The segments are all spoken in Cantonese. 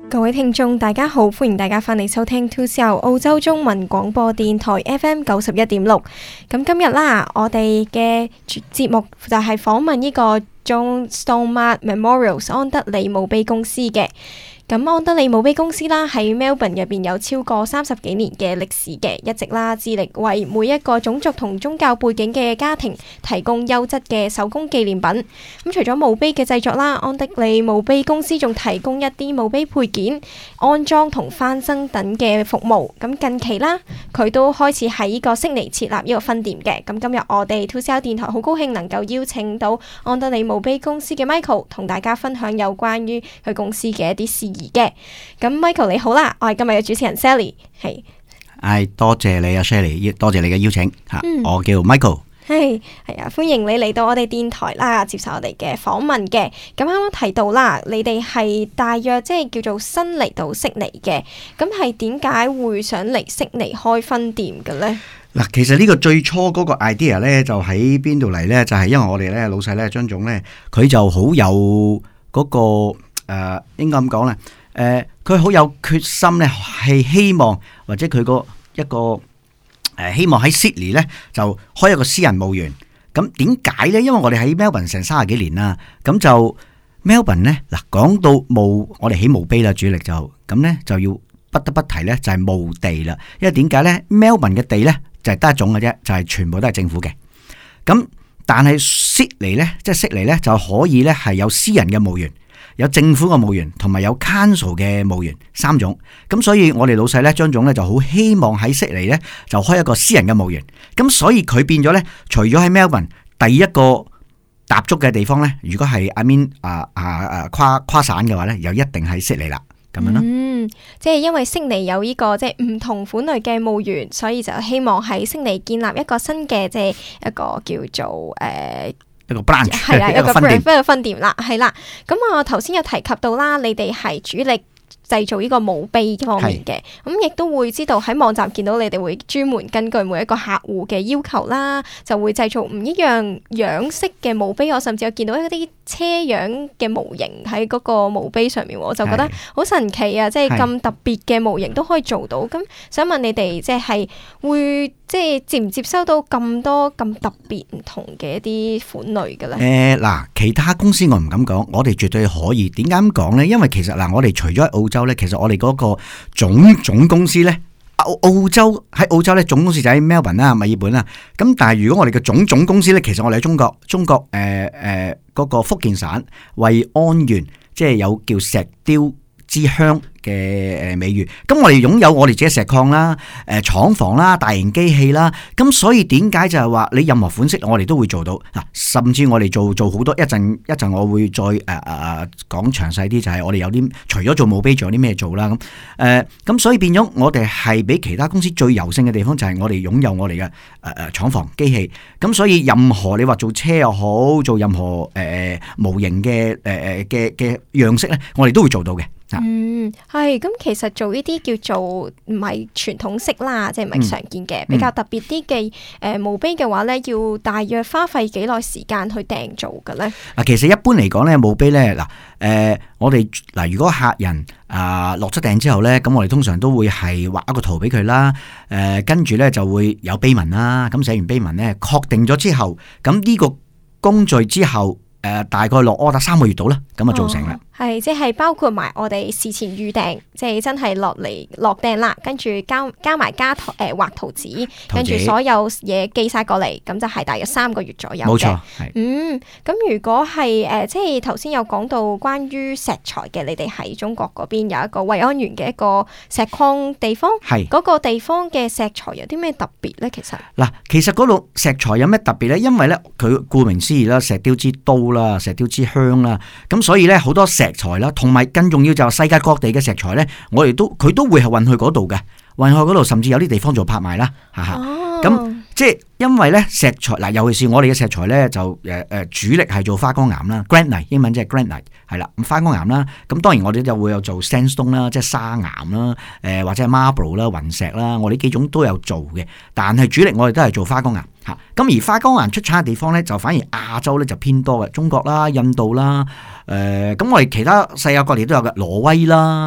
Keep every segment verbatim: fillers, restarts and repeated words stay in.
各位聽眾大家好，歡迎大家翻嚟收聽two C R澳洲中文廣播電台 F M 九十一點六。咁今日啦，我哋嘅節目就係訪問呢個 John Stone Memorials 安德里墓碑公司嘅。咁安德里墓碑公司啦，喺 Melbourne 入邊有超過三十幾年嘅歷史嘅，一直啦致力為每一個種族同宗教背景嘅家庭提供優質嘅手工紀念品。咁除咗墓碑嘅製作啦，安德里墓碑公司仲提供一啲墓碑配件、安裝同翻新等嘅服務。咁近期啦，佢都開始喺呢個悉尼設立呢個分店嘅。咁今日我哋two C R電台好高興能夠邀請到安德里墓碑公司嘅 Michael 同大家分享有關於佢公司嘅一啲事宜嘅。咁 Michael 你好啦，我係今日嘅主持人 Sally。 係， 係多謝你啊 Sally， 多謝你嘅邀請吓、嗯，我叫 Michael。 係係啊，歡迎你嚟到我哋電台啦，接受我哋嘅訪問嘅。咁啱啱提到啦，你哋係大約即係叫做新嚟到悉尼嘅，咁係點解會想嚟悉尼開分店嘅呢？ 嗱，其實呢個最初嗰個 idea 咧，就喺邊度嚟咧？就係、是、因為我哋咧老細咧張總咧，佢就好有嗰、那個誒、呃，應該咁講咧。誒、呃，佢好有決心咧，係希望或者佢個一個誒、呃，希望喺 Sydney 咧就開一個私人墓園。咁點解咧？因為我哋喺 Melbourne 成三十幾年啦，咁就 Melbourne 咧嗱，講到墓，我哋起墓碑啦，主力就咁咧就要不得不提咧，就係墓地啦。因為點解咧 ？Melbourne 嘅地咧就係得一種嘅啫，就係、是、全部都係政府嘅。咁但係 Sydney 咧，即係悉尼咧就可以咧係有私人嘅墓園。有政府嘅墓園同埋有 council 嘅墓園三種，咁所以我哋老細咧張總咧就好希望喺悉尼咧就開一個私人嘅墓園，咁所以佢變咗咧，除咗喺 Melbourne 第一個踏足嘅地方咧，如果係 I mean 啊啊啊跨跨省嘅話咧，又一定係悉尼啦，咁樣咯。嗯， 即係因為悉尼有呢個即係唔同款類嘅墓園，所以就希望喺悉尼建立一個新嘅即係一個叫做誒。呃一個 branch 係啦， 一個分店， 一個分店啦，係啦。咁我頭先有提及到啦，你哋係主力製造呢個墓碑方面嘅，咁亦都會知道喺網站見到你哋會專門根據每一個客戶嘅要求啦，就會製造唔一樣樣式嘅墓碑。我甚至有見到一啲車樣嘅模型喺嗰個墓碑上面，我就覺得好神奇啊！即係咁特別嘅模型都可以做到。咁想問你哋，即係會即係接唔接收到咁多咁特別唔同嘅一啲款類嘅咧？ 誒嗱，其他公司我唔敢講，我哋絕對可以。點解咁講咧？因為其實嗱，我哋除咗喺澳洲咧，其實我哋嗰個總總公司咧，澳澳洲喺澳洲咧總公司就喺 Melbourne 啦、墨爾本啦。咁但係如果我哋嘅總總公司咧，其實我哋喺中國，中國誒誒嗰個福建省惠安縣，即係有叫石雕之鄉嘅誒美譽，咁我哋擁有我哋自己石礦啦、誒廠房啦、大型機器啦，咁所以點解就係話你任何款式我哋都會做到嗱，甚至我哋做做好多一陣一陣我會再誒誒誒講詳細啲，就係我哋有啲除咗做墓碑，仲有啲咩做啦咁誒，咁所以變咗我哋係比其他公司最優勝嘅地方就係我哋擁有我哋嘅誒誒廠房機器，咁所以任何你話做車又好，做任何誒誒模型嘅誒誒嘅嘅樣式咧，我哋都會做到嘅。 嗯，係咁，其實做呢啲叫做唔係傳統式啦，即係唔係常見嘅、嗯、比較特別啲嘅誒墓碑嘅話咧，要大約花費幾耐時間去訂做嘅咧？嗱， 其實一般嚟講咧，墓碑咧嗱誒，我哋嗱如果客人啊落咗訂之後咧，咁我哋通常都會係畫一個圖俾佢啦，誒跟住咧就會有碑文啦，咁寫完碑文咧確定咗之後，咁呢個工序之後誒、呃、大概落 order 三個月到啦，咁就做成啦。哦係，即係包括埋我哋事前預訂，即係真係落嚟落訂啦，跟住交加埋加誒畫圖紙，跟住所有嘢寄晒過嚟，咁就係大約三個月左右嘅。冇錯，係。嗯，咁如果係誒、呃，即係頭先有講到關於石材嘅，你哋喺中國嗰邊有一個惠安縣嘅一個石礦地方，係嗰、那個地方嘅石材有啲咩特別咧？其實嗱，其實嗰度石材有咩特別咧？因為咧，佢顧名思義啦，石雕之都啦，石雕之鄉啦，咁所以咧好多石石材啦，同埋更重要就係世界各地嘅石材咧，我哋都佢都會係運去嗰度嘅，運去嗰度，甚至有啲地方做拍賣啦，吓吓。咁即係因為咧石材嗱，尤其是我哋嘅石材咧，就誒誒主力係做花崗岩啦 ，granite 英文即係 granite 係啦，咁花崗岩啦。咁當然我哋就會有做 sandstone 啦，即係砂岩啦，誒或者係 marble 啦，雲石啦，我哋幾種都有做嘅。但係主力我哋都係做花崗岩吓。咁而花崗岩出產嘅地方咧，就反而亞洲咧就偏多嘅，中國啦、印度啦，誒、呃、咁我哋其他世界各地都有嘅，挪威啦。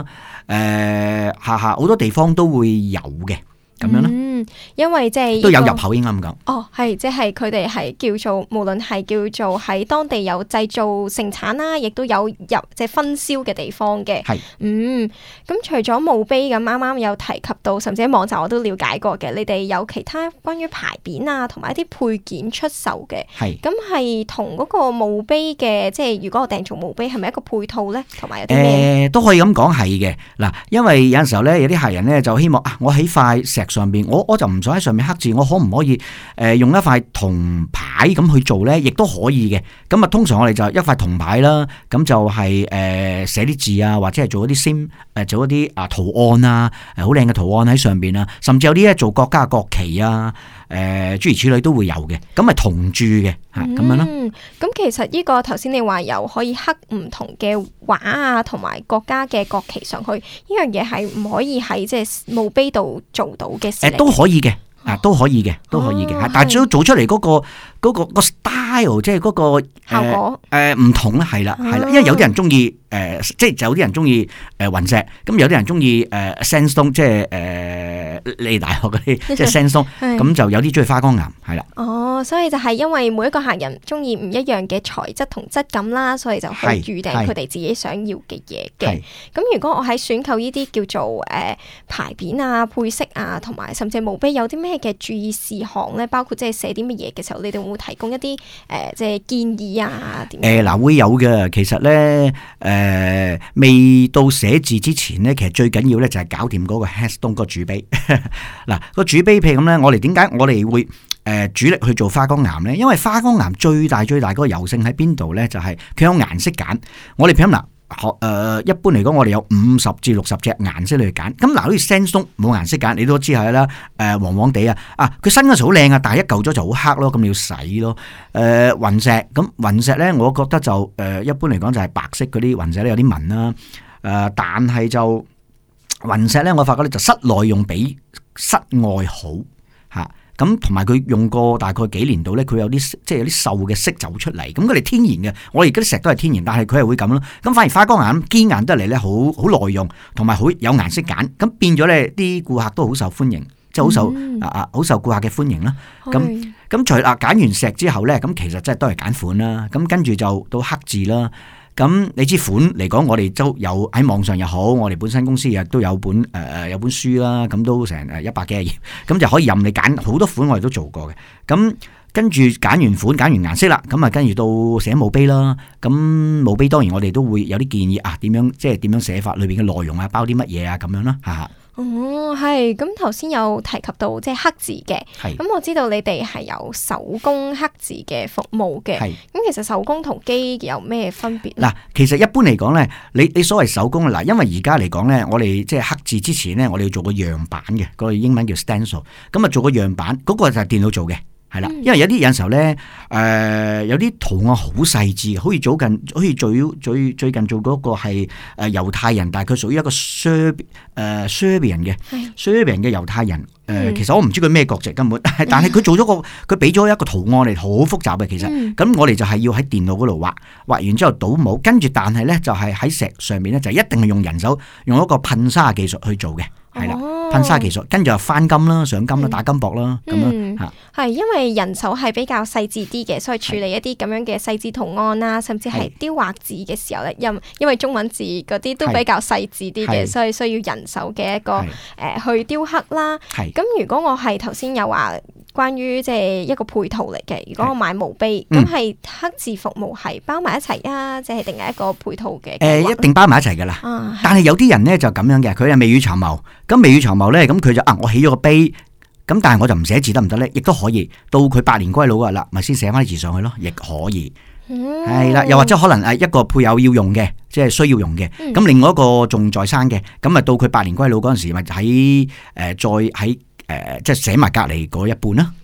誒下下好多地方都會有嘅咁樣咯。 嗯，因為即係都有入口應該咁講。 哦，係即係佢哋係叫做無論係叫做喺當地有製造盛產啦，亦都有入即係分銷嘅地方嘅。 係嗯，咁除咗墓碑咁，啱啱有提及到，甚至喺網站我都了解過嘅，你哋有其他關於牌匾啊，同埋一啲配件出售嘅。 係咁係同嗰個墓碑嘅，即係如果我訂做墓碑，係咪一個配套咧？同埋有啲咩？ 誒都可以咁講係嘅嗱，因為有陣時候咧，有啲客人咧就希望啊，我喺塊石上邊，我我就唔想喺上面刻字，我可唔可以誒、呃、用一塊銅牌咁去做咧？亦都可以嘅。咁啊，通常我哋就一塊銅牌啦，咁就係誒寫啲字啊，或者係做一啲 sim 誒做一啲啊圖案啊，誒好靚嘅圖案喺上邊啊，甚至有啲咧做國家國旗啊，誒、呃、諸如此類都會有嘅。咁係銅鑄嘅嚇咁樣咯。 嗯，咁其實呢個頭先你話有可以刻唔同嘅畫啊，同埋國家嘅國旗上去，呢樣嘢係唔可以喺即係墓碑度做到嘅事嚟。 誒都可以嘅。啊，都可以嘅，都可以嘅， 哦、 但係最做出嚟嗰、嗰個嗰、嗰個、嗰個 style， 即係嗰個效果誒唔、呃、同啦，係啦，係啦，因為有啲人中意誒，即係有啲人中意誒雲石，咁有啲人中意誒 sandstone， 即係誒你大學嗰啲即係 sandstone， 咁就有啲中意花崗岩，係啦。 哦，所以就係因為每一個客人中意唔一樣嘅材質同質感啦，所以就去預定佢哋自己想要嘅嘢嘅。咁如果我喺選購呢啲叫做誒、呃、牌匾啊、配飾啊，同埋甚至墓碑有啲咩嘅注意事項咧，包括即係寫啲乜嘢嘅時候，你哋會唔會提供一啲誒、呃、即係建議啊？點？誒嗱會有嘅，其實咧誒、呃、未到寫字之前咧，其實最緊要咧就係搞掂嗰個 headstone 個主碑。嗱個主碑譬如咁咧，我哋點解我哋會誒、呃、主力去做花崗岩咧？因為花崗岩最大最大嗰個柔性喺邊度咧？就係、是、佢有顏色揀。我哋譬如嗱。學誒、呃、一般嚟講，我哋有五十至六十隻顏色嚟揀。咁嗱，好似 sandstone 冇顏色揀，你都知係啦。誒、呃、黃黃地啊，啊佢新嗰時好靚啊，但係一舊咗就好黑咯，咁你要洗咯。誒、呃、雲石咁雲石咧，我覺得就誒、呃、一般嚟講就係白色嗰啲雲石咧有啲紋啦。誒、呃、但係就雲石咧，我發覺咧就室內用比室外好嚇。咁同埋佢用過大概幾年度咧，佢有啲即係有啲鏽嘅色走出嚟。咁佢哋天然嘅，我而家啲石都係天然，但係佢係會咁咯。咁反而花崗岩堅硬得嚟咧，好好耐用，同埋好有顏色揀。咁變咗咧，啲顧客都好受歡迎，即係好受、嗯、啊啊好受顧客嘅歡迎啦。咁咁除啊揀完石之後咧，咁其實真係都係揀款啦。咁跟住就到刻字啦。咁你知款嚟講，我哋都有喺網上又好，我哋本身公司亦都有本誒誒、呃、有本書啦，咁都成誒一百幾頁，咁就可以任你揀好多款，我哋都做過嘅。咁跟住揀完款，揀完顏色啦，咁啊跟住到寫墓碑啦。咁墓碑當然我哋都會有啲建議啊，點樣即係點樣寫法，裏邊嘅內容啊，包啲乜嘢啊，咁樣啦嚇。 哦，係，咁頭先有提及到即係刻字嘅，咁我知道你哋係有手工刻字嘅服務嘅，咁其實手工同機有咩分別？嗱， 其實一般嚟講咧，你你所謂手工嗱，因為而家嚟講咧，我哋即係刻字之前咧，我哋要做個樣板嘅，個英文叫 stencil， 咁啊做個樣板，嗰、嗰個就係電腦做嘅。係啦，因為有啲有時候咧，誒、呃、有啲圖案好細緻嘅，好似早近，好似最最最近做嗰個係誒猶太人，但係佢屬於一個 Serb 誒 Serbian 嘅 Serbian 嘅猶太人，誒、呃嗯、其實我唔知佢咩國籍根本，但係佢做咗個佢俾咗一個圖案嚟，好複雜嘅其實，咁、嗯、我哋就係要喺電腦嗰度畫，畫完之後倒模，跟住但係咧就係喺石上面咧就一定係用人手用一個噴砂技術去做嘅。係啦，噴砂技術，跟住就翻金啦、上金啦、打金箔啦，咁樣吓。 係因為人手係比較細緻啲嘅，所以處理一啲咁樣嘅細緻圖案啦，甚至係雕畫字嘅時候咧，因因為中文字嗰啲都比較細緻啲嘅，所以需要人手嘅一個誒、呃、去雕刻啦。咁如果我係頭先有話關於即係一個配套嚟嘅，如果我買墓碑，咁係刻字服務係包埋一齊啊，即係定係一個配套嘅？誒、呃， 一定包埋一齊噶啦。但係有啲人咧就咁樣嘅，佢係未雨綢繆。咁未雨綢繆咧，咁佢就啊，我起咗個碑，咁但係我就唔寫字得唔得咧？亦都可以，到佢百年歸老嗰日啦，咪先寫翻啲字上去咯，亦可以。係啦、嗯，又或者可能誒一個配偶要用嘅，即係需要用嘅，咁、嗯、另外一個仲在生嘅，咁啊到佢百年歸老嗰陣時，咪喺誒再喺誒、呃、即係寫埋隔籬嗰一半啦。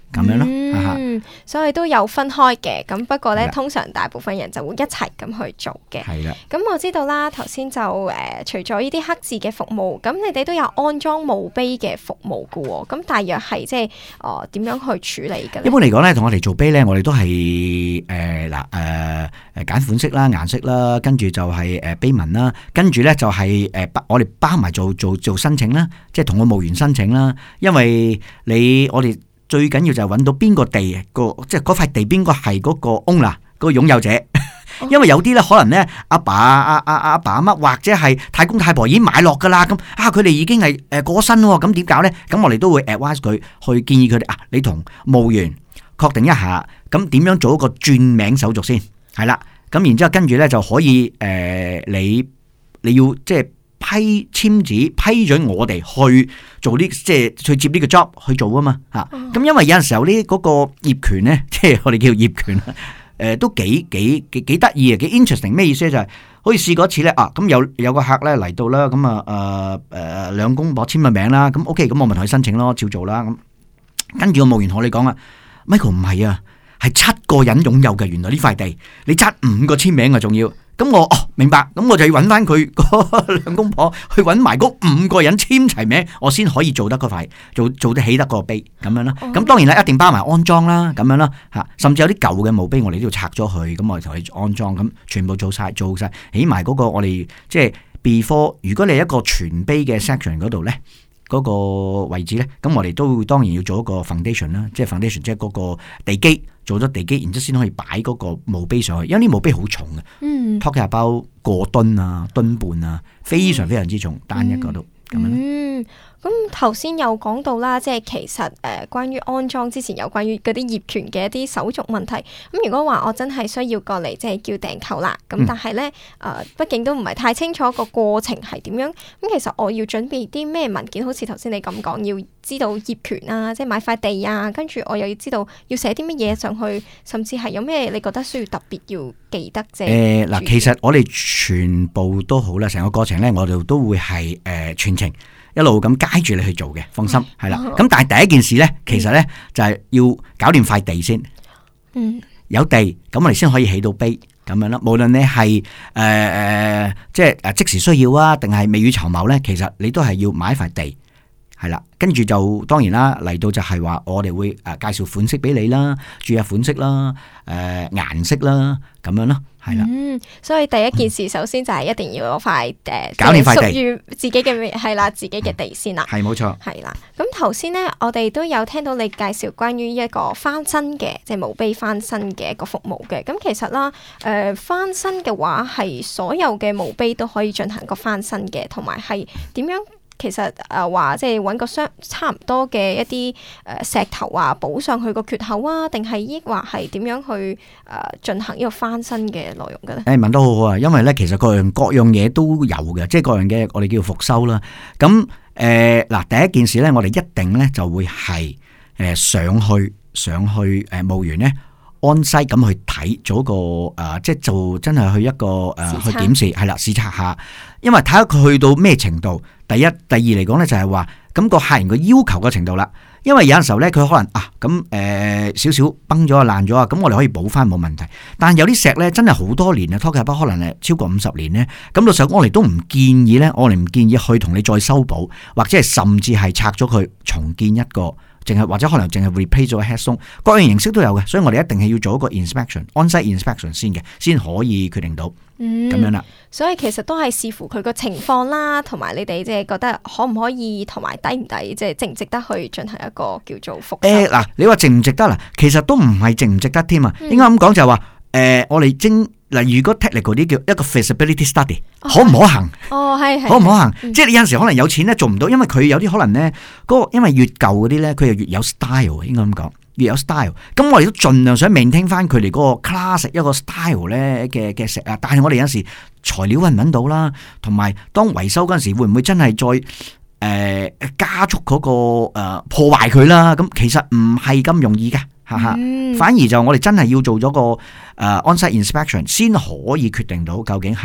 咁樣咯。 嗯，所以都有分開嘅，咁不過咧， 係啦通常大部分人就會一齊咁去做嘅。 係啦， 咁我知道啦，頭先就誒、呃、除咗呢啲黑字嘅服務，咁你哋都有安裝墓碑嘅服務嘅喎。咁大約係即係誒點樣去處理嘅咧？ 一般嚟講咧，同我哋做碑咧，我哋都係誒嗱誒誒揀款式啦、顏色啦，跟住就係誒碑文啦，跟住咧就係誒包我哋包埋做做做申請啦，即係同個墓園申請啦。因為你我哋最緊要就係揾到邊個地個，即係嗰塊地邊個係嗰個 owner 嗰個擁有者。因為有啲咧可能咧阿爸阿阿阿爸阿媽或者係太公太婆已經買落噶啦，咁啊佢哋已經係誒過身喎，咁點搞咧？咁我哋都會 advise 佢，去建議佢哋啊，你同墓園確定一下，咁點樣做一個轉名手續先，係啦，咁然之後跟住咧就可以誒、呃、你你要即係批簽字批准我哋去做呢，即係去接呢個 job 去做啊嘛嚇，咁、嗯、因為有陣時候呢嗰個業權咧，即係我哋叫業權。誒、呃、都幾幾幾幾得意啊，幾 interesting。咩意思咧？就係、是、好似試過一次咧啊，咁有有個客咧嚟到啦，咁啊誒誒兩公婆簽個名啦，咁 OK，咁我咪同佢申請咯，照做啦。咁跟住個墓園同你講啊 ，Michael 唔係啊，係七個人擁有嘅，原來呢塊地你爭五個簽名啊，仲要。咁我哦明白，咁我就要揾翻佢嗰兩公婆去揾埋嗰五個人簽齊名，我先可以做得嗰塊做做得起得個碑咁樣啦。咁、哦、當然啦，一定包埋安裝啦，咁樣啦嚇。甚至有啲舊嘅墓碑，我哋都要拆咗佢，咁我哋同佢安裝，咁全部做晒做晒起埋嗰個我哋即係 before。如果你係一個全碑嘅 section 嗰度咧，嗰、嗰個位置咧，咁我哋都當然要做一個 foundation 啦，即係 foundation 即係嗰個地基。做咗地基，然之後先可以擺嗰個墓碑上去，因為啲墓碑好重嘅，嗯，talk about 過噸啊、噸半啊，非常非常之重，嗯、單一嗰度咁樣。嗯， 咁頭先有講到啦，即係其實誒、呃、關於安裝之前有關於嗰啲業權嘅一啲手續問題。咁如果話我真係需要過嚟即係叫訂購啦，咁但係咧誒，畢竟都唔係太清楚個過程係點樣。咁其實我要準備啲咩文件？好似頭先你咁講，要知道業權啊，即係買塊地啊，跟住我又要知道要寫啲乜嘢上去，甚至係有咩你覺得需要特別要記得啫？ 誒嗱、呃，其實我哋全部都好啦，成個過程咧，我哋都會係誒、呃、全程一路咁街住你去做嘅，放心係啦。咁、嗯、但係第一件事咧，其實咧、嗯、就係要搞掂塊地先。嗯，有地咁我哋先可以起到碑咁樣啦。無論你係誒誒即係誒即時需要啊，定係未雨綢繆咧，其實你都係要買一塊地。係啦，跟住就當然啦，嚟到就係話我哋會誒介紹款式俾你啦，注下款式啦，誒、呃、顏色啦，咁樣咯，係啦。嗯， 所以第一件事、嗯、首先就係一定要攞塊誒， 搞掂塊地，屬於自己嘅係啦，自己嘅地先啦。 係冇錯。 係啦，咁頭先咧，我哋都有聽到你介紹關於一個翻新嘅，即係墓碑翻新嘅一個服務嘅。咁其實啦，誒、呃、翻新嘅話係所有嘅墓碑都可以進行個翻新嘅，同埋係點樣？其實誒話即係揾個相差唔多嘅一啲誒石頭啊，補上去個缺口啊，定係抑或係點樣去誒進行呢個翻新嘅內容嘅咧？ 誒問得好好啊，因為咧其實各樣各樣嘢都有嘅，即係各樣嘅我哋叫復修啦。咁誒嗱，第一件事咧，我哋一定咧就會係誒上去上去誒墓園咧。安西咁去睇，做一個誒、呃，即係做真係去一個誒、呃、去檢視，係啦，視察下，因為睇下佢去到咩程度。第一、第二嚟講咧，就係話咁個客人個要求嘅程度啦。因為有陣時候咧，佢可能啊咁誒少少崩咗啊爛咗啊，咁我哋可以補翻冇問題。但係有啲石咧真係好多年啊，拖嘅不可能係超過五十年咧。咁到時候我哋都唔建議咧，我哋唔建議去同你再修補，或者係甚至係拆咗佢重建一個。淨係或者可能淨係 replace 咗個 headstone，各樣形式都有嘅，所以我哋一定係要做一個 inspection， on-site inspection 先嘅，先可以決定到咁、嗯、樣啦。 所以其實都係視乎佢個情況啦，同埋你哋即係覺得可唔可以，同埋抵唔抵，即係值唔值得去進行一個叫做復修。誒嗱、呃，你話值唔值得啦？其實都唔係值唔值得添啊，嗯、應該咁講就係話誒，我哋精。嗱，如果 technical 啲叫一個 feasibility study，、哦、可唔可行？哦，係係，可唔可行？嗯、即係你有陣時可能有錢咧做唔到，因為佢有啲可能咧，嗰個因為越舊嗰啲咧，佢又越有 style， 應該咁講，越有 style。咁我哋都盡量想 maintain 翻佢哋嗰個 classic 一個 style 咧嘅嘅石啊。但係我哋有陣時材料揾唔揾到啦，同埋當維修嗰陣時會唔會真係再誒、呃、加速嗰、嗰個誒、呃、破壞佢啦？咁其實唔係咁容易嘅。哈哈，反而就我哋真係要做咗個誒 on-site inspection 先可以決定到究竟係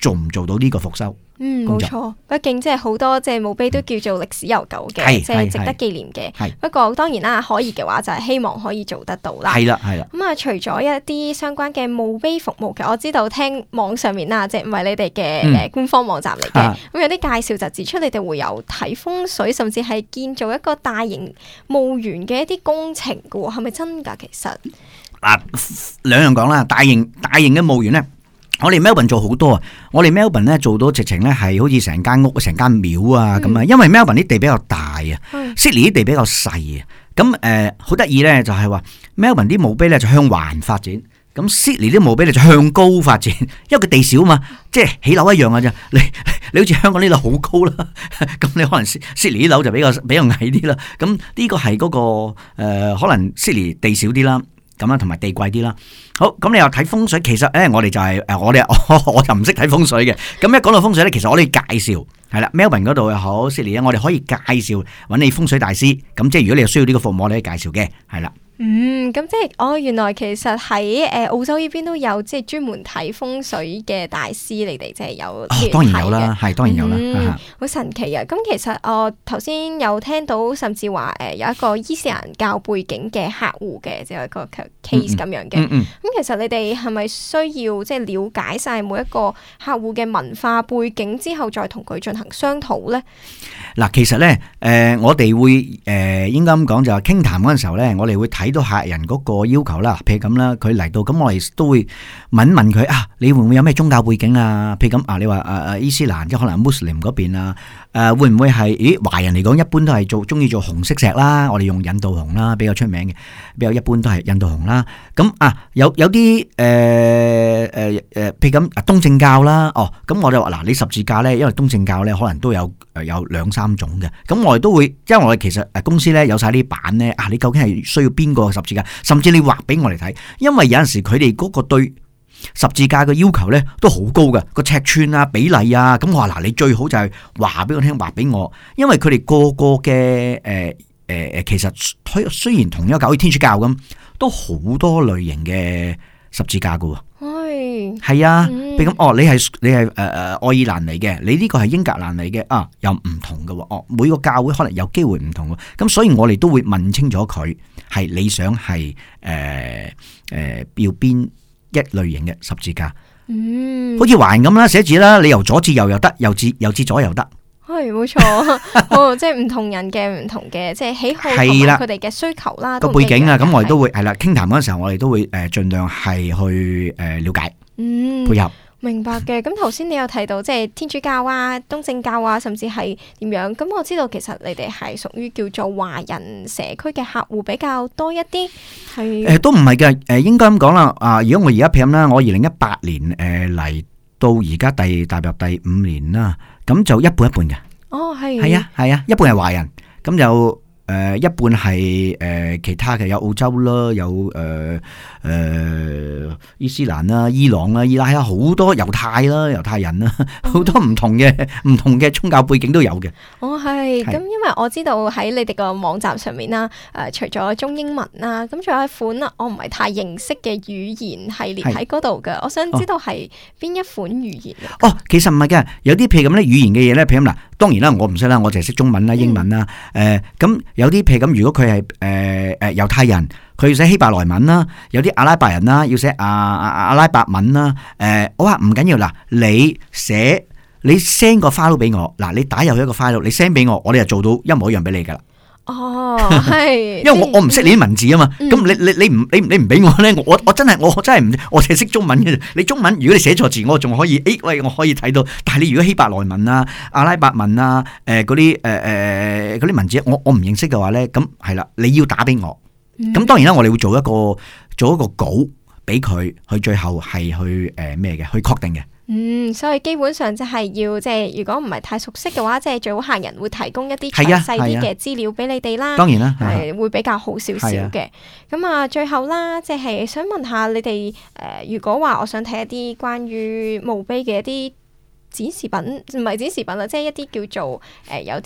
做唔做到呢個復修。 嗯，冇工作錯，畢竟即係好多即係墓碑都叫做歷史悠久嘅， 係即係值得係紀念嘅。 係不過當然啦，可以嘅話就係希望可以做得到啦。 係啦係啦， 咁啊，除咗一啲相關嘅墓碑服務嘅，我知道聽網上面啦，即係唔係你哋嘅嗯誒官方網站嚟嘅， 啊咁有啲介紹就指出你哋會有睇風水，甚至係建造一個大型墓園嘅一啲工程嘅喎，係咪真㗎？其實嗱兩樣講啦，大型大型嘅墓園咧。我哋 Melbourne 做好多啊！我哋 Melbourne 咧做到直情咧係好似成間屋、成間廟啊咁啊，因為 Melbourne 啲地比較大啊，Sydney 啲地比較細啊。咁誒好得意咧，就係話 Melbourne 啲墓碑咧就向環發展，咁 Sydney 啲墓碑咧就向高發展，因為佢地少啊嘛，即係起樓一樣啊啫。你你好似香港啲樓好高啦，咁你可能 Sydney 啲樓就比較比較矮啲啦。咁呢個係嗰個誒可能 Sydney 地少啲啦。咁啦，同埋地貴啲啦。好，咁你又睇風水，其實咧我哋就係、是、誒，我哋我，我就唔識睇風水嘅。咁一講到風水咧，其實我哋介紹係啦 ，Melbourne 嗰度又好 Sydney 啊，我哋可以介紹揾你風水大師。咁即係如果你有需要呢個服務，我哋可以介紹嘅，係啦。 嗯，咁即係哦，原來其實喺誒澳洲呢邊都有即係專門睇風水嘅大師，你哋即係有哦，當然有啦，係當然有啦， 嗯， 哈好神奇啊！咁其實我頭先有聽到，甚至話誒有一個伊斯蘭教背景嘅客戶嘅，即係一個 case 咁樣嘅。 嗯嗯。 咁其實你哋係咪需要即係了解晒每一個客戶嘅文化背景之後，再同佢進行商討咧？ 嗱，其實咧，誒、呃，我哋會誒、呃，應該咁講就係傾談嗰陣時候咧，我哋會睇到客人嗰個要求啦。譬如咁啦，佢嚟到，咁我哋都會問問佢啊，你會唔會有咩宗教背景啊？譬如咁啊，你話誒誒伊斯蘭，即係可能 Muslim 嗰邊啊，誒、呃，會唔會係？咦，華人嚟講，一般都係做中意做紅色石啦，我哋用印度紅啦，比較出名嘅，比較一般都係印度紅啦。咁啊，有有啲誒誒誒，譬如咁啊，東正教啦，哦，咁我哋話嗱，你十字架咧，因為東正教咧，可能都有誒有兩三。三種嘅，咁我哋都會，因為我哋其實誒公司咧有晒啲版咧，啊，你究竟係需要邊個十字架，甚至你畫俾我哋睇，因為有陣時佢哋嗰個對十字架嘅要求咧都好高嘅，個尺寸啊、比例啊，咁我話嗱，你最好就係話俾我聽，畫俾我，因為佢哋個個嘅誒誒誒，其實雖然同一個教會天主教咁，都好多類型嘅十字架噶喎。係啊，譬如咁，哦，你係你係誒誒愛爾蘭嚟嘅，你呢個係英格蘭嚟嘅，啊，又唔同嘅，哦，每個教會可能有機會唔同，咁所以我哋都會問清楚佢係你想係誒誒要邊一類型嘅十字架，嗯，好似華人咁啦，寫字啦，你由左至右又得，右至右至左又得。 係冇錯，哦，即係唔同人嘅唔同嘅即係喜好同埋佢哋嘅需求啦， 個背景啊，咁我哋都會係啦，傾談嗰陣時候，我哋都會誒盡量係去誒了解，嗯，配合。 明白嘅，咁頭先你有提到即係天主教啊、東正教啊，甚至係點樣？咁我知道其實你哋係屬於叫做華人社區嘅客戶比較多一啲，係誒都唔係嘅，誒應該咁講啦。啊，如果我而家譬如啦，我二零一八年誒嚟到而家第踏入第五年啦，咁就一半一半嘅。哦，係係啊係啊，一半係華人，咁就。誒、呃，一半係誒、呃、其他嘅，有澳洲啦，有誒誒、呃呃、伊斯蘭啦、伊朗啦、伊拉克，好多猶太啦、猶太人啦，好多唔同嘅唔同嘅宗教背景都有嘅。 哦，係，咁因為我知道喺你哋個網站上面啦，誒、呃，除咗中英文啦，咁仲有一款啦，我唔係太認識嘅語言系列喺嗰度嘅，我想知道係邊一款語言啊？ 哦，其實唔係嘅，有啲譬如咁咧語言嘅嘢咧，譬如咁嗱，當然啦，我唔識啦，我淨係識中文啦、英文啦，誒、嗯，咁、呃。有啲譬如咁，如果佢係誒誒猶太人，佢要寫希伯來文啦；有啲阿拉伯人啦，要寫阿阿阿拉伯文啦。誒、呃，我話唔緊要嗱，你寫你 send 個 file 俾我，嗱，你打入去一個 file，你 send 俾我，我哋就做到一模一樣俾你噶啦。哦，係，因為我我唔識你啲文字啊嘛，咁、嗯、你你你唔你你唔俾我咧，我我真係我真係唔，我淨係識中文嘅。你中文如果你寫錯字，我仲可以，誒、欸、喂，我可以睇到。但係你如果希伯來文啊、阿拉伯文啊、誒嗰啲誒誒嗰啲文字，我我唔認識嘅話咧，咁係啦，你要打俾我。咁、嗯、當然啦，我哋會做一個做一個稿俾佢，佢最後係去誒咩嘅，去確定嘅。嗯，所以基本上即係要即係，如果唔係太熟悉嘅話，即係最好客人會提供一啲詳細啲嘅資料俾你哋啦。當然啦，係會比較好少少嘅。咁啊，最後啦，即係想問下你哋誒、呃，如果話我想睇一啲關於墓碑嘅一啲展示品，唔係展示品啦，即係一啲叫做誒、呃、有啲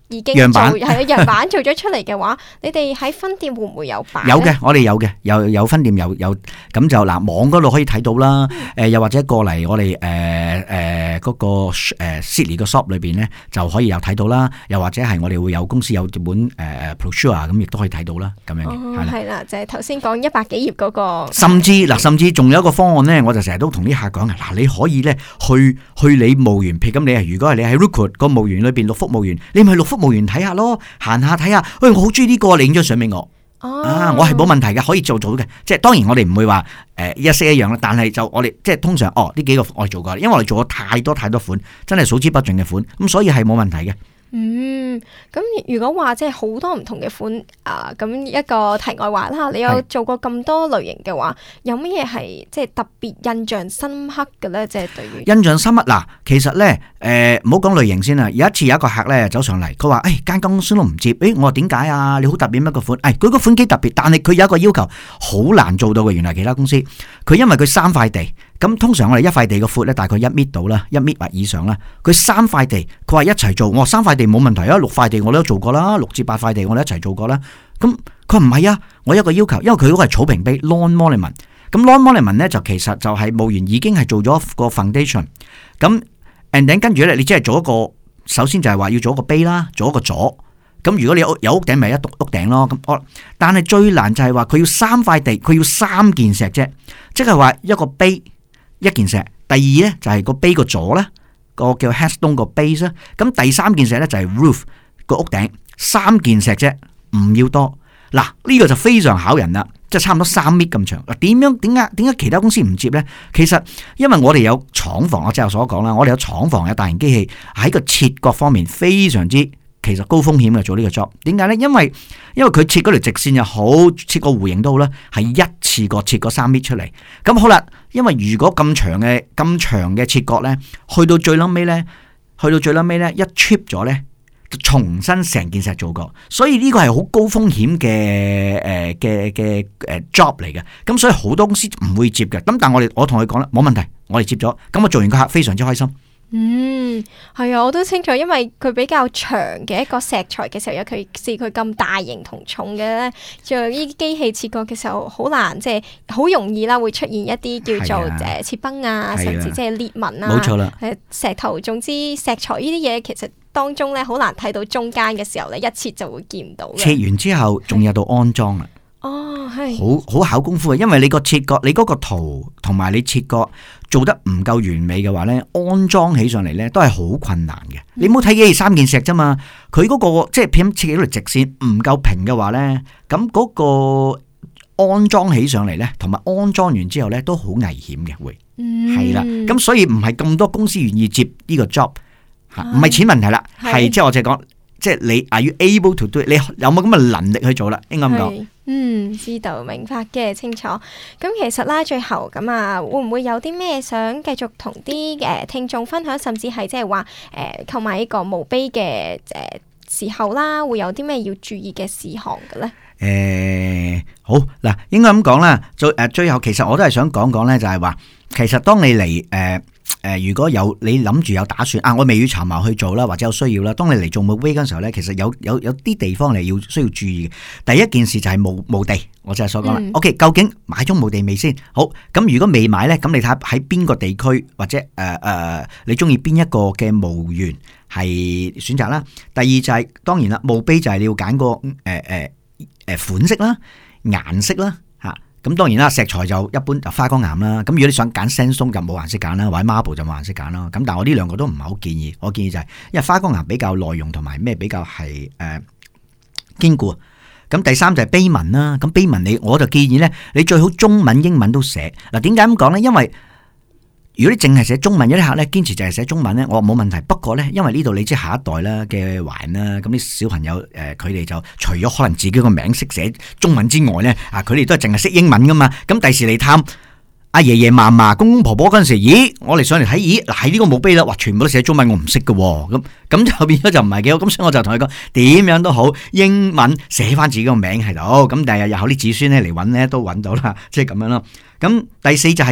已經樣板做係啊樣板做咗出嚟嘅話，你哋喺分店會唔會有擺呢？ 有嘅，我哋有嘅，有有分店有有咁就嗱網嗰度可以睇到啦。誒、呃、又或者過嚟我哋誒誒嗰個誒 Sydney 個 shop 裏邊咧就可以有睇到啦。又或者係我哋會有公司有本誒誒 brochure 咁，亦都可以睇到啦。咁樣嘅係啦， 係啦，就係頭先講一百幾頁嗰個。 甚至嗱，甚至仲有一個方案咧，我就成日都同啲客講啊，嗱，你可以咧去去你墓園，譬如咁你係如果係你喺 Rookwood 個墓園裏邊六福墓園，你咪去六福墓園睇下咯，行下睇下，喂，我好中意呢個，你影張相俾我。 哦、 啊！我係冇問題嘅，可以做到嘅。即係當然我哋唔會話誒、呃、一式一樣啦，但係就我哋即係通常哦呢幾個我哋做過，因為我哋做過太多太多款，真係數之不盡嘅款，咁所以係冇問題嘅。 嗯，咁如果話即係好多唔同嘅款啊，咁一個題外話啦，你有做過咁多類型嘅話，有乜嘢係即係特別印象深刻嘅咧？即係對於印象深刻嗱，其實咧誒唔好講類型先啦。有一次有一個客咧走上嚟，佢話誒間公司都唔接，誒我話點解啊？你好特別乜個款？誒佢個款幾特別，但係佢有一個要求好難做到嘅。原來其他公司佢因為佢三塊地。咁通常我哋一塊地嘅闊咧大概一米到啦，一米或以上啦。佢三塊地，佢話一齊做，我話三塊地冇問題啊，六塊地我都做過啦，六至八塊地我哋一齊做過啦。咁佢唔係啊，我有一個要求，因為佢嗰個係草坪碑 lawn monument。咁 lawn monument 咧就其實就係墓園已經係做咗個 foundation。咁 and then 跟住咧，你即係做一個，首先就係話要做一個碑啦，做一個座。咁如果你有有屋頂咪一棟屋頂咯，咁我但係最難就係話佢要三塊地，佢要三件石啫，即係話一個碑。一件石，第二咧就係個碑個座咧，個叫 headstone 個 base 啦。咁第三件石咧就係 roof 個屋頂，三件石啫，唔要多。嗱呢個就非常考人啦，即係差唔多三米咁長。嗱點樣點解點解其他公司唔接咧？其實因為我哋有廠房，我之後所講啦，我哋有廠房有大型機器喺個切割方面非常之。其實高風險嘅做呢個 job，點解呢？因為因為佢切嗰條直線又好，切個弧形都好啦，係一次過切個三米出嚟。咁好啦，因為如果咁長嘅咁長嘅切割呢，去到最撚尾呢，去到最撚尾呢，一 chip 咗呢，就重新成件石做過。所以呢個係好高風險嘅誒嘅嘅誒 job 嚟嘅。咁所以好多公司唔會接嘅。咁但係我哋我同佢講啦，冇問題，我哋接咗。咁我做完個客非常之開心。 嗯，係啊，我都清楚，因為佢比較長嘅一個石材嘅時候，有佢似佢咁大型同重嘅咧，做呢啲機器切割嘅時候，好難即係好容易啦，會出現一啲叫做誒切崩啊，甚至即係裂紋啊， 冇錯啦。 誒石頭，總之石材呢啲嘢，其實當中咧好難睇到中間嘅時候咧，一切就會見唔到。 切完之後，仲有到安裝啦。 哦，係好好考功夫嘅，因為你個切割，你嗰個圖同埋你切割做得唔夠完美嘅話咧，安裝起上嚟咧都係好困難嘅。嗯、你唔好睇幾三件石啫嘛，佢嗰、嗰個即係片切幾條直線唔夠平嘅話咧，咁嗰個安裝起上嚟咧，同埋安裝完之後咧都好危險嘅，會係啦。咁、嗯、所以唔係咁多公司願意接呢個 job， 吓唔係錢問題啦，係即係我就係講，即係你 are you able to do it， 你有冇咁嘅能力去做啦？應該咁講。 嗯，知道明白嘅清楚。咁其實啦，最後咁啊，會唔會有啲咩想繼續同啲誒聽眾分享，甚至係即係話誒購買呢個墓碑嘅誒時候啦，會有啲咩要注意嘅事項嘅咧？ 誒、呃，好嗱，應該咁講啦。最誒最後，其實我都係想講講咧，就係話，其實當你嚟誒。呃誒，如果有你諗住有打算啊，我未雨綢繆去做啦，或者有需要啦。當你嚟做墓碑嗰陣時候咧，其實有有有啲地方你要需要注意嘅。第一件事就係墓墓地，我就係所講啦。嗯、O、okay, K， 究竟買咗墓地未先？好，咁如果未買咧，咁你睇下喺邊個地區或者誒誒、呃呃，你中意邊一個嘅墓園係選擇啦。第二就係、是、當然啦，墓碑就係你要揀個誒誒誒款式啦、顏色啦。咁當然啦，石材就一般就花崗岩啦。咁如果你想揀 sandstone 就冇顏色揀啦，或者 marble 就冇顏色揀啦。咁但係我呢兩個都唔係好建議，我建議就係、是、因為花崗岩比較耐用同埋咩比較係誒堅固。咁第三就係碑文啦。咁碑文你我就建議咧，你最好中文英文都寫。嗱，點解咁講咧？因為如果你淨係寫中文，有啲客咧堅持就係寫中文咧，我冇問題。不過咧，因為呢度你知下一代啦嘅華人啦，咁啲小朋友誒，佢哋就除咗可能自己個名識寫中文之外咧，啊，佢哋都係淨係識英文噶嘛。咁第時嚟探阿爺爺嫲嫲、公公婆婆嗰陣時，咦，我哋上嚟睇，咦，嗱喺呢個墓碑啦，哇，全部都寫中文，我唔識噶，咁咁就變咗就唔係幾好。咁所以我就同佢講，點樣都好，英文寫翻自己個名喺度，咁第日日後啲子孫咧嚟揾咧都揾到啦，即係咁樣咯。咁第四就係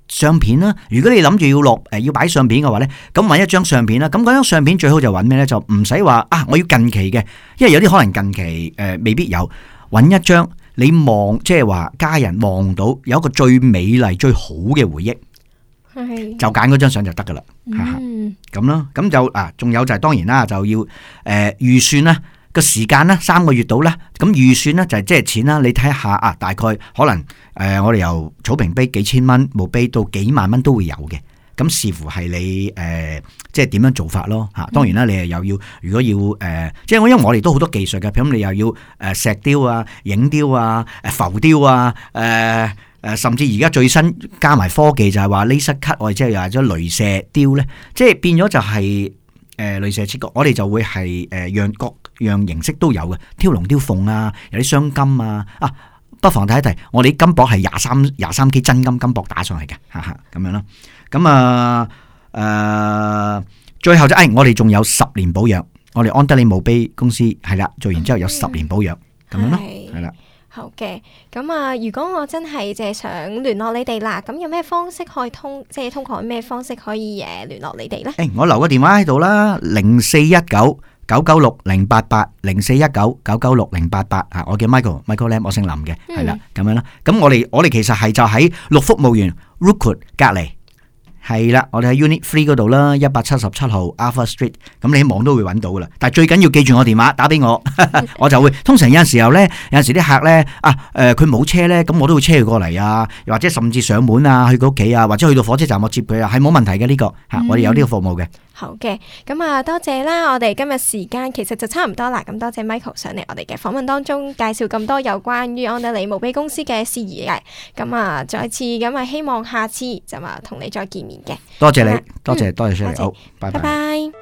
相片啦。如果你諗住要落誒、呃、要擺相片嘅話咧，咁揾一張相片啦。咁嗰張相片最好就揾咩咧？就唔使話啊，我要近期嘅，因為有啲可能近期誒、呃、未必有。揾一張你望，即係話家人望到有一個最美麗、最好嘅回憶， 係就揀嗰張相就得噶啦。 嗯， 咁咯，咁就啊，仲有就係當然啦，就要誒預算啦。個時間啦，三個月到啦，咁預算咧就係即係錢啦。你睇下啊，大概可能誒、呃，我哋由草坪碑幾千蚊，墓碑到幾萬蚊都會有嘅。咁視乎係你誒、呃，即係點樣做法咯嚇。當然啦，你係又要如果要誒、呃，即係我因為我哋都好多技術嘅，咁你又要誒石雕啊、影雕啊、誒浮雕啊、誒、呃、誒，甚至而家最新加埋科技就係話 laser cut，我哋即係又係咗鐳射雕咧，即係變咗就係、是。誒鐳射切割，我哋就會係誒樣各樣形式都有嘅，挑龍挑鳳啊，有啲雙金啊，啊，不妨睇一睇，我哋啲金箔係廿三廿三 K 真金金箔打上去嘅，哈哈，咁樣咯。咁啊誒，最後就誒、哎，我哋仲有十年保養，我哋安德利墓碑公司係啦，做完之後有十年保養，咁樣咯，係啦。 好嘅，咁啊，如果我真係即係想聯絡你哋啦，咁有咩方式可以通，即係通過咩方式可以誒聯絡你哋咧？誒， 我留個電話喺度啦，零四一九九九六零八八，零四一九九九六零八八啊，我叫 Michael，Michael Lam， 我姓林嘅，係啦，咁樣啦。咁我哋我哋其實係就喺六福墓園 Rookwood 隔離。係啦，我哋喺 Unit Three 嗰度啦，一百七十七號 Arthur Street， 咁你喺網都會揾到噶啦。但係最緊要記住我電話，打俾我，我就會。通常有陣時候咧，有陣時啲客咧啊，誒佢冇車咧，咁我都會車佢過嚟啊，又或者甚至上門啊，去佢屋企啊，或者去到火車站我接佢啊，係冇問題嘅呢、這個嚇，我哋有呢個服務嘅。嗯、 好嘅，咁啊多謝啦，我哋今日時間其實就差唔多啦，咁多謝 Michael 上嚟我哋嘅訪問當中介紹咁多有關於安德利墓碑公司嘅事宜嘅，咁啊再次咁啊希望下次就啊同你再見面嘅。 多謝你， 嗯、 多謝多謝 Shirley，好，拜拜。 拜拜。